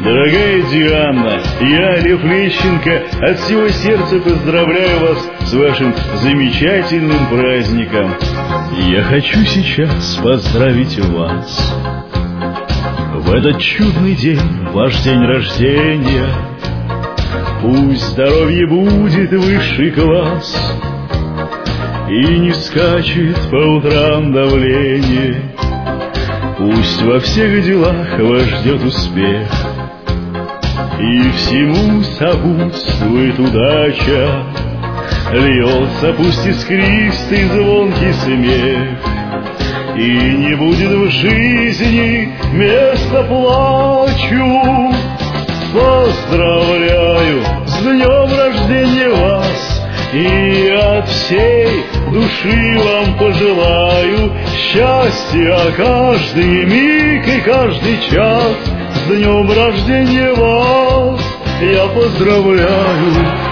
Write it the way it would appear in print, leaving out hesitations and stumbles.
Дорогая Диана, я, Лев Лещенко, от всего сердца поздравляю вас с вашим замечательным праздником. Я хочу сейчас поздравить вас в этот чудный день, ваш день рождения. Пусть здоровье будет высший класс, и не скачет по утрам давление. Пусть во всех делах вас ждет успех, и всему сопутствует удача. Льется пусть искристый звонкий смех, и не будет в жизни места плачу. Поздравляю с днем рождения вас, и от всей души вам пожелаю счастья каждый миг и каждый час. С днем рождения вас я поздравляю.